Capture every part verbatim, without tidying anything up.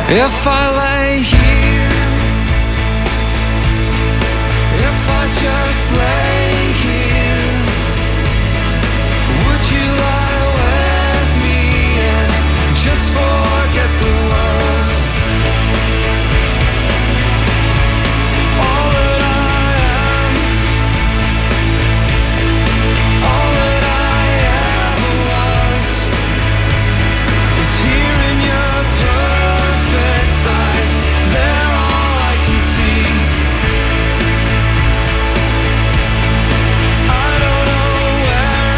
If I lay here, if I just lay here, would you lie with me and just forget the world? All that I am, all that I ever was, is here in your perfect eyes. They're all I can see. I don't know where,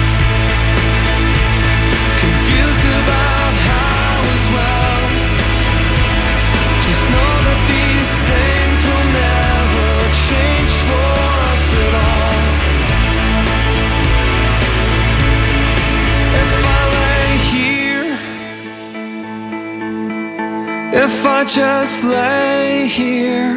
confused about how as well. Just know that these things will never change for us at all. If I lay here, if I just lay here,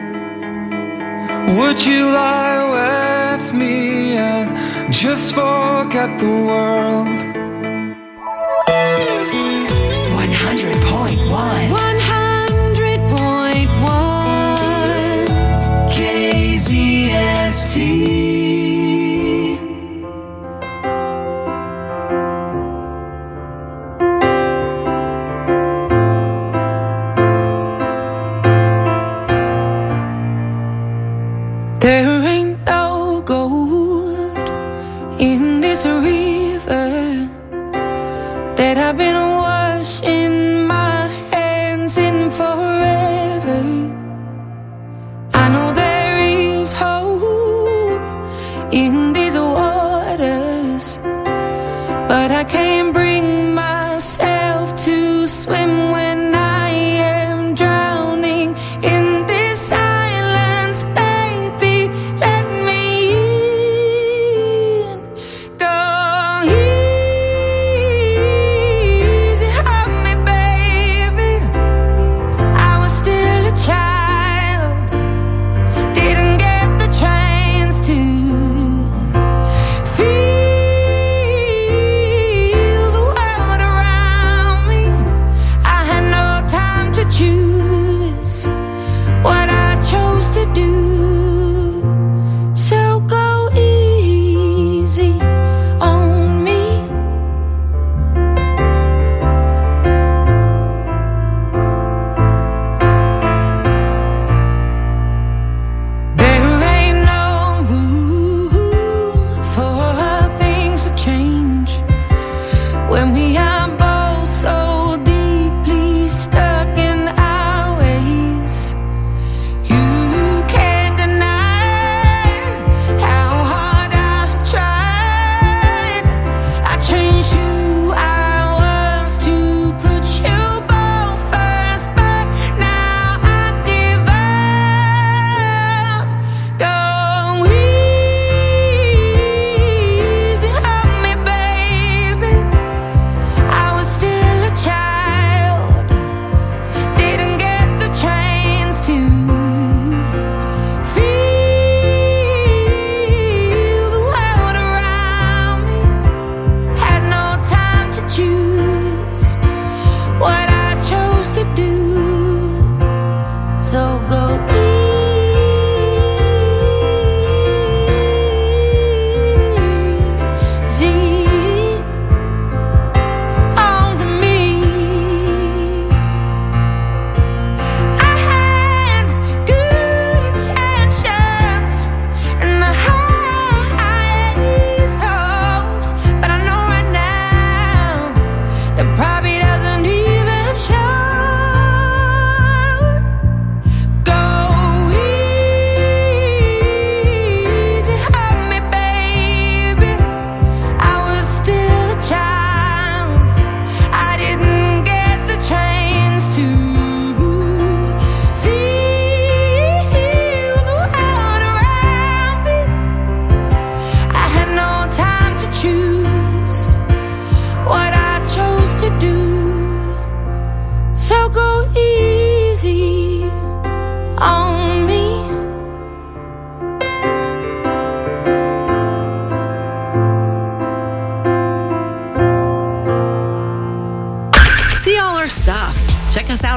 would you lie with me and just forget the world? one hundred point one one hundred point one K Z S T. There ain't no gold in this river that I've been washing my hands in forever. I know there is hope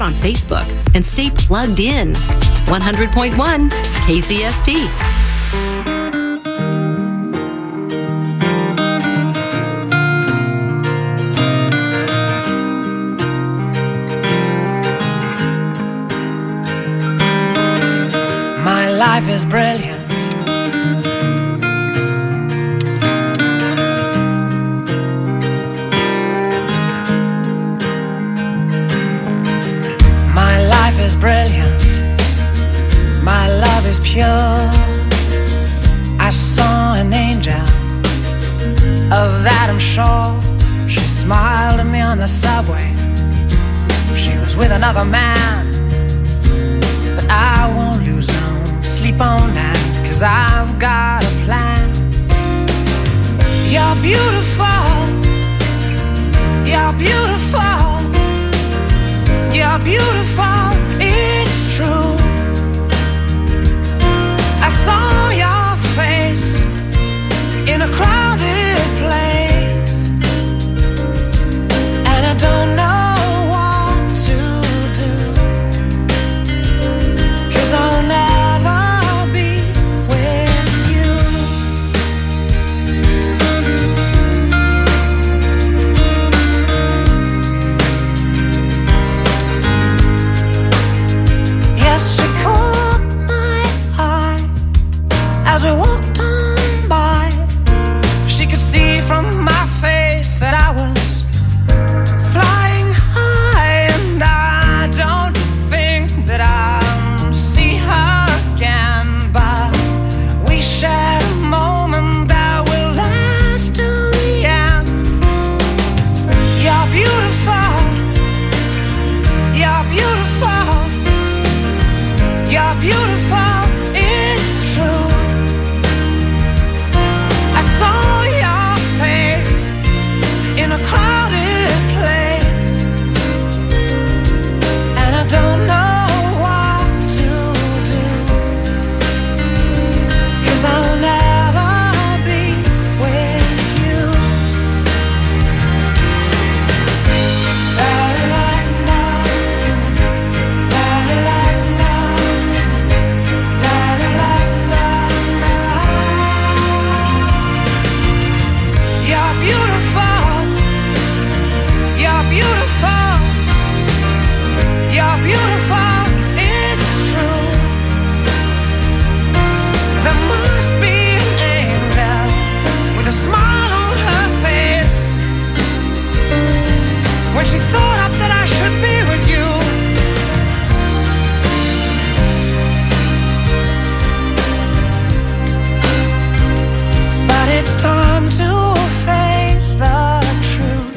on Facebook and stay plugged in. one hundred point one K Z S T. My life is brilliant. My life is brilliant. My love is pure. I saw an angel, of that I'm sure. She smiled at me on the subway. She was with another man, but I won't lose no sleep on that, 'cause I've got a plan. You're beautiful. You're beautiful. You're beautiful. It's true. I saw your face in a crowded place, and I don't know what to do, 'cause I'll never be with you. Yes, she caught my eye as we walked on by. She could see from my face that I was flying high, and I don't think that I'll see her again, but we shared a moment that will last till the end. You're beautiful. You're beautiful. You're beautiful. It's true. I saw your face in a crowded place, and I don't know what to do, 'cause I'll never be with you. La-la-la-la. La-la-la-la. La-la-la-la. You're beautiful. You're beautiful. You're beautiful. It's true. There must be an angel with a smile on her face when she thought up that I should be with you. But it's time to face the truth.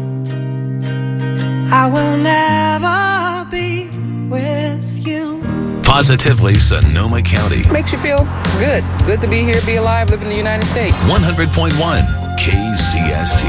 I will never be with you. Positively Sonoma County. Makes you feel good. Good to be here, be alive, live in the United States. one hundred point one K Z S T.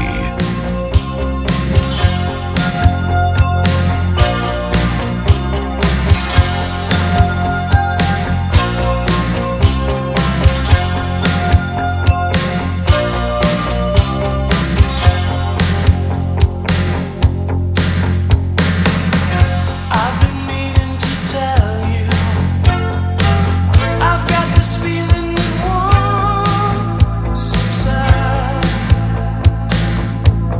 I've been needing to tell you, I've got this feeling that won't subside.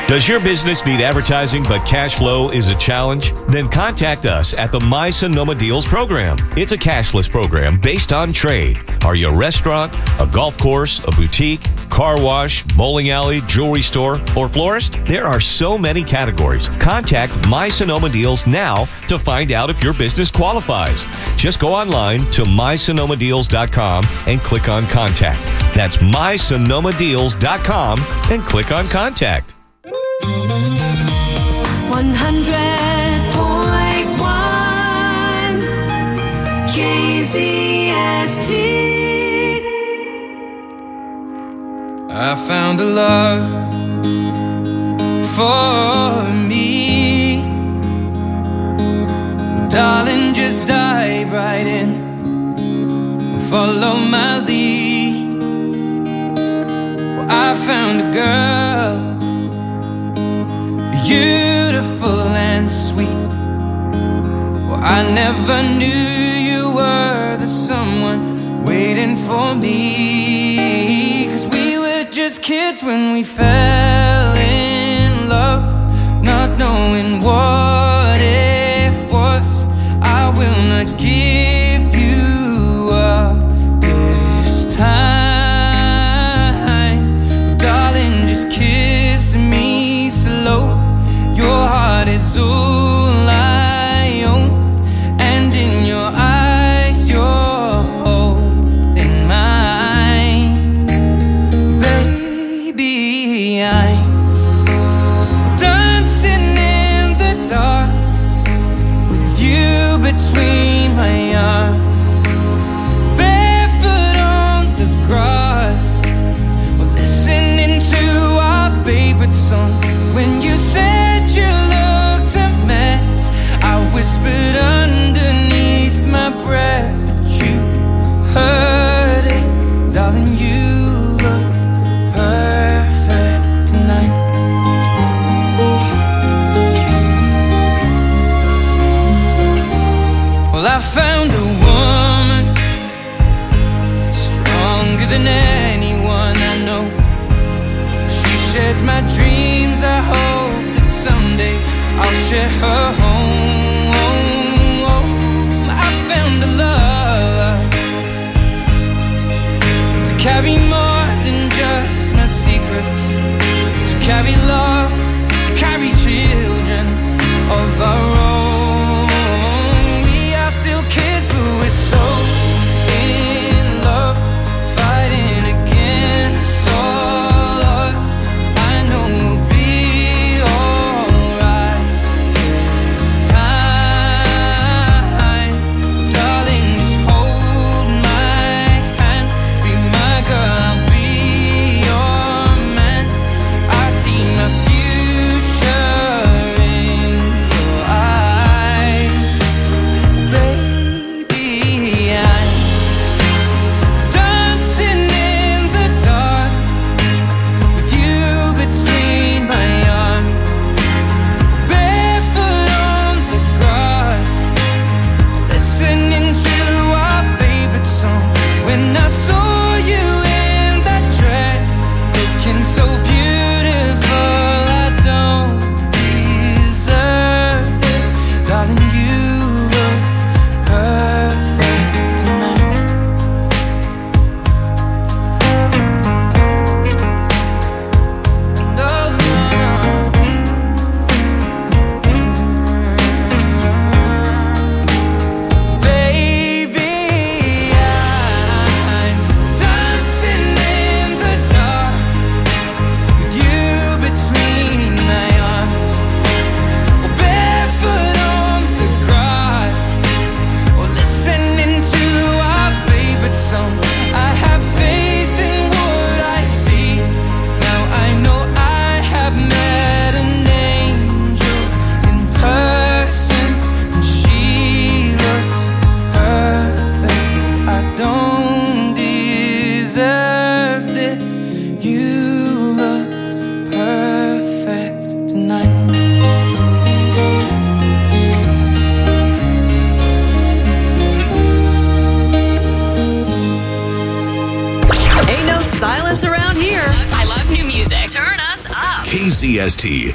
Does your business need advertising but cash flow is a challenge? Then contact us at the My Sonoma Deals program. It's a cashless program based on trade. Are you a restaurant, a golf course, a boutique, car wash, bowling alley, jewelry store, or florist? There are so many categories. Contact My Sonoma Deals now to find out if your business qualifies. Just go online to my sonoma deals dot com and click on Contact. That's my sonoma deals dot com and click on Contact. one hundred point one K Z S T. I found a love for me. Darling, just dive right in, follow my lead. Well, I found a girl, beautiful and sweet. Well, I never knew you were the someone waiting for me. 'Cause we were just kids when we fell in love, not knowing what it was. I will not give you up this time. Darling, just kiss me slow. Your heart is all I own, and in your eyes you're holding mine. Baby, I'm dancing in the dark with you between my arms, barefoot on the grass, we're listening to our favorite song. When you said you looked a mess, I whispered underneath my breath, but you heard it. Darling, you look perfect tonight. Well, I found a woman stronger than anyone I know. She shares my dreams. I hope that someday I'll share her home. I found a love to carry more than just my secrets, to carry love, to carry children of our own. We are still kids, but we're so in love, fighting against all odds. I know we'll be alright this time. Darling, just hold my hand, be my girl, I'll be your man. I see my future C S T.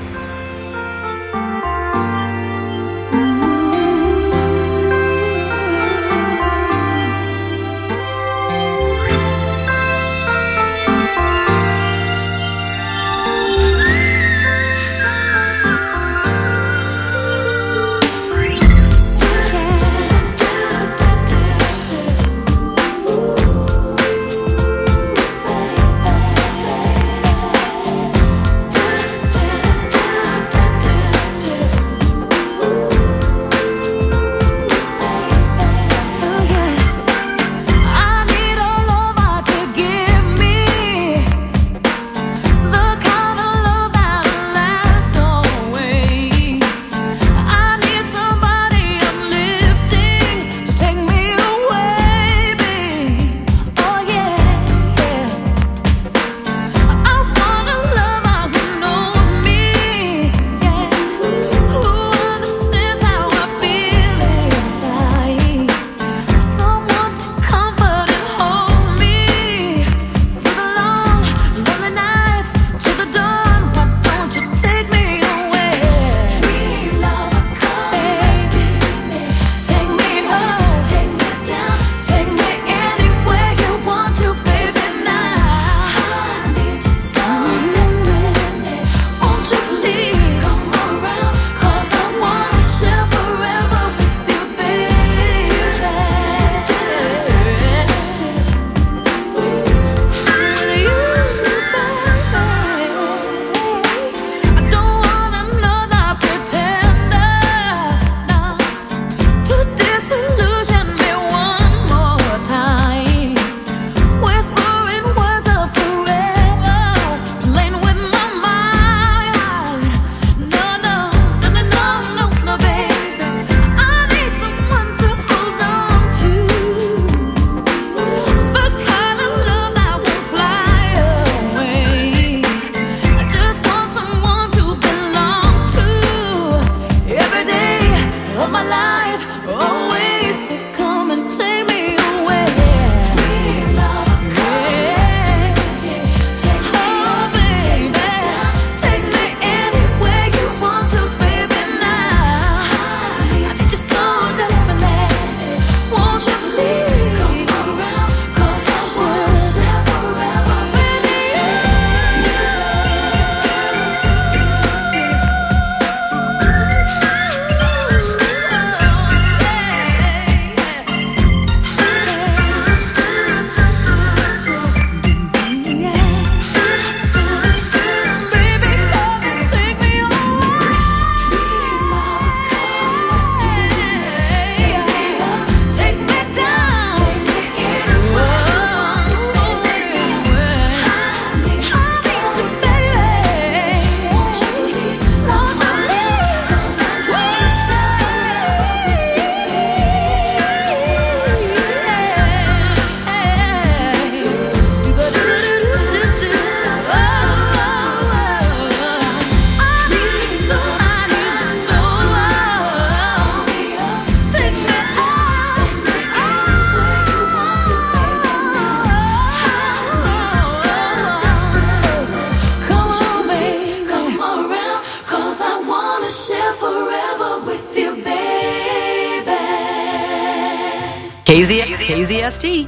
K Z, K Z S T.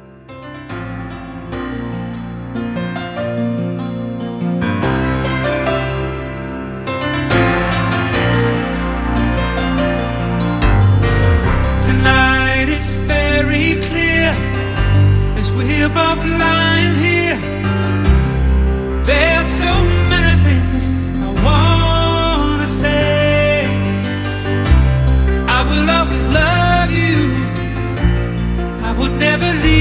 Tonight it's very clear as we're both lying here. There's so many things I wanna say. I will always love you. I would never leave.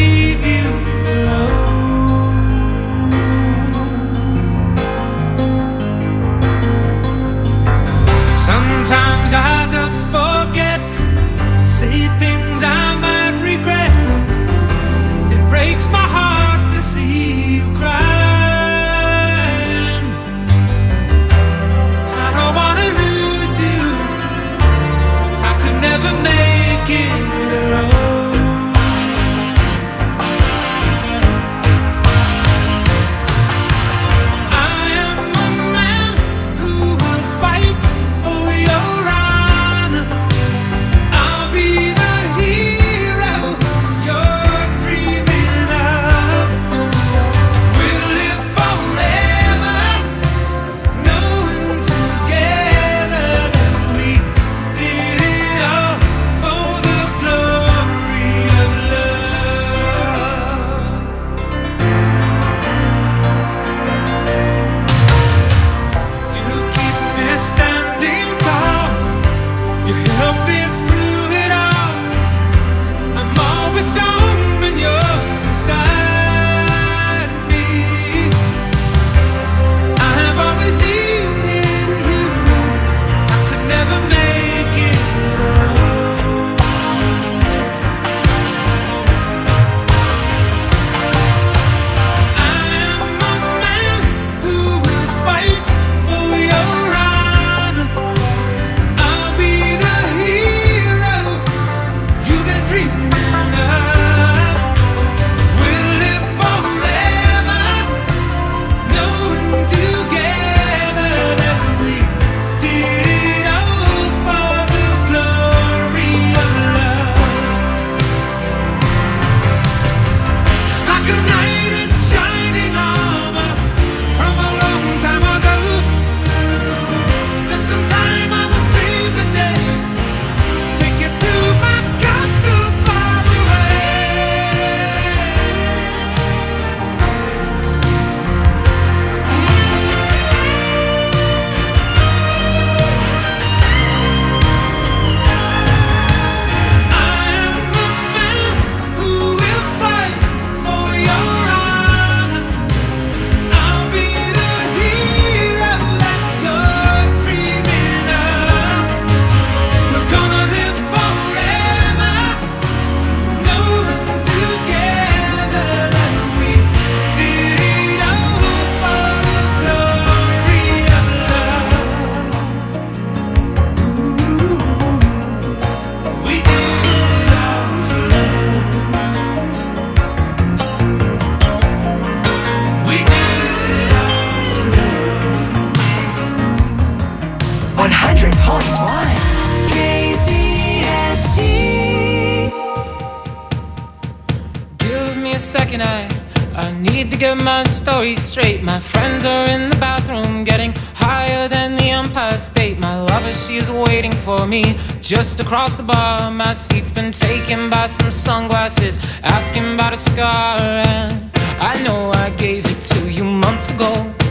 and I I need to get my story straight. My friends are in the bathroom getting higher than the Empire State. My lover, she is waiting for me just across the bar. My seat's been taken by some sunglasses, asking about a scar. And I know I gave it to you months ago.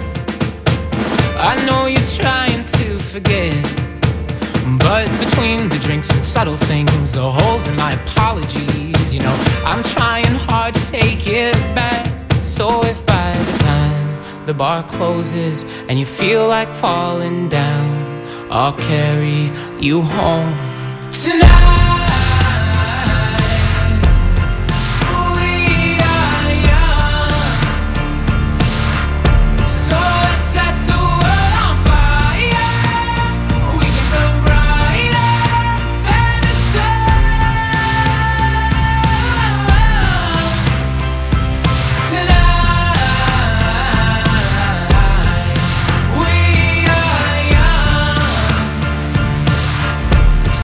I know you're trying to forget, but between the drinks and subtle things, the holes in my apologies, you know, I'm trying hard to take it back. So if by the time the bar closes and you feel like falling down, I'll carry you home.